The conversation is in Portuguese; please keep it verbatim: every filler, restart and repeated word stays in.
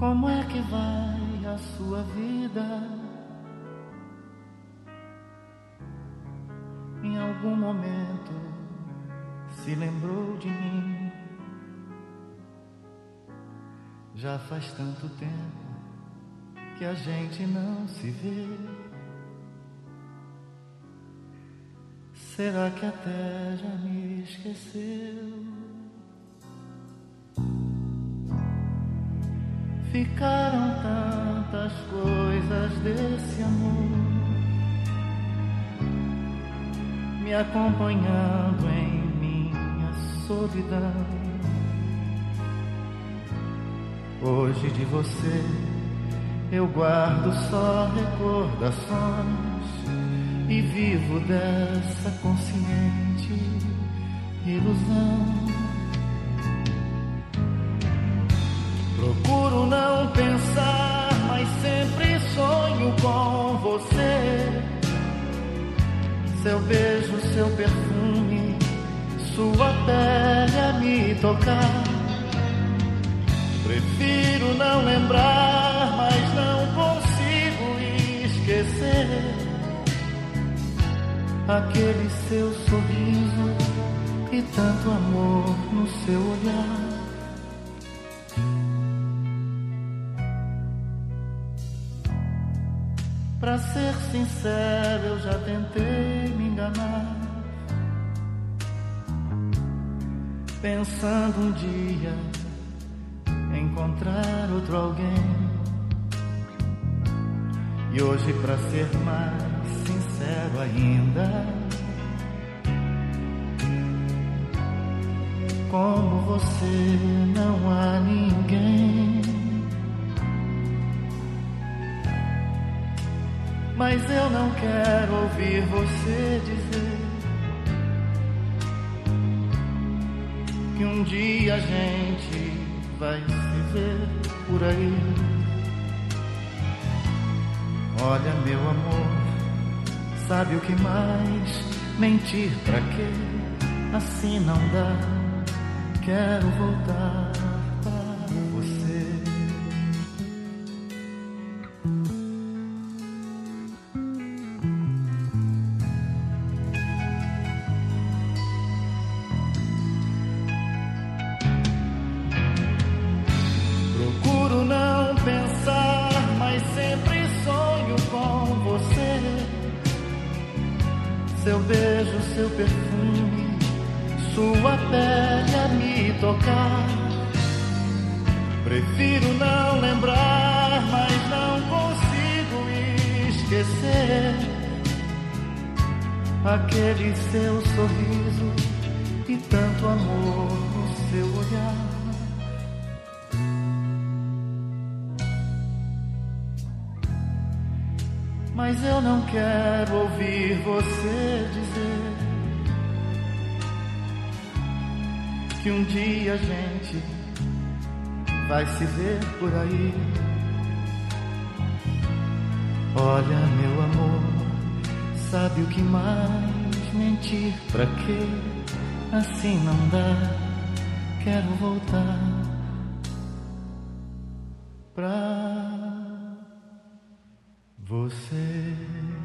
Como é que vai a sua vida? Em algum momento se lembrou de mim? Já faz tanto tempo que a gente não se vê. Será que até já me esqueceu? Ficaram tantas coisas desse amor me acompanhando em minha solidão. Hoje de você eu guardo só recordações e vivo dessa consciente ilusão. Procuro não pensar, mas sempre sonho com você. Seu beijo, seu perfume, sua pele a me tocar. Prefiro não lembrar, mas não consigo esquecer aquele seu sorriso e tanto amor no seu olhar. Pra ser sincero, eu já tentei me enganar, pensando um dia encontrar outro alguém. E hoje, pra ser mais sincero ainda, como você não há ninguém. Mas eu não quero ouvir você dizer que um dia a gente vai se ver por aí. Olha, meu amor, sabe o que mais? Mentir pra quê? Assim não dá. Quero voltar pra você. Procuro não pensar, mas sempre sonho com você. Seu beijo, seu perfume, sua pele a me tocar. Prefiro não lembrar, mas não consigo esquecer aquele seu sorriso e tanto amor no seu olhar. Mas eu não quero ouvir você dizer que um dia a gente vai se ver por aí. Olha, meu amor, sabe o que mais? Mentir pra quê? Assim não dá. Quero voltar pra você.